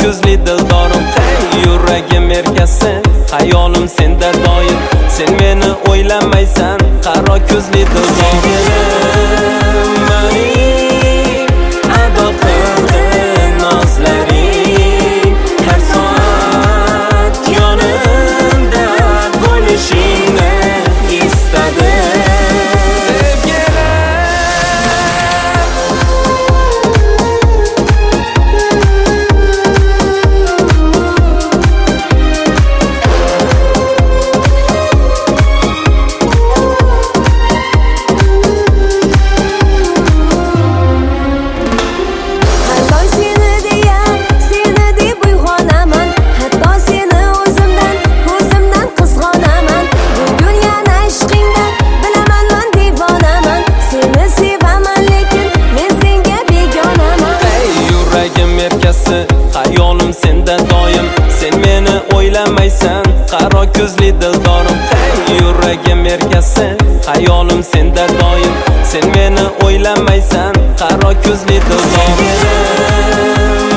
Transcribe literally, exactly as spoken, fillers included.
ko'zli dildorim. Hey yuragim erkasi, hayolim senda doim. Sen meni o'ylamaysan, qaro ko'zli dildorim. Mening ado qilgan nozlaring, har soat yonimda bo'lishingni istadim. Hayolim senda doim. Sen meni o'ylamaysan, qaro ko'zli dildorim. Hey yuragim erkasi, hayolim senda doim. Sen meni o'ylamaysan, qaro ko'zli dildorim.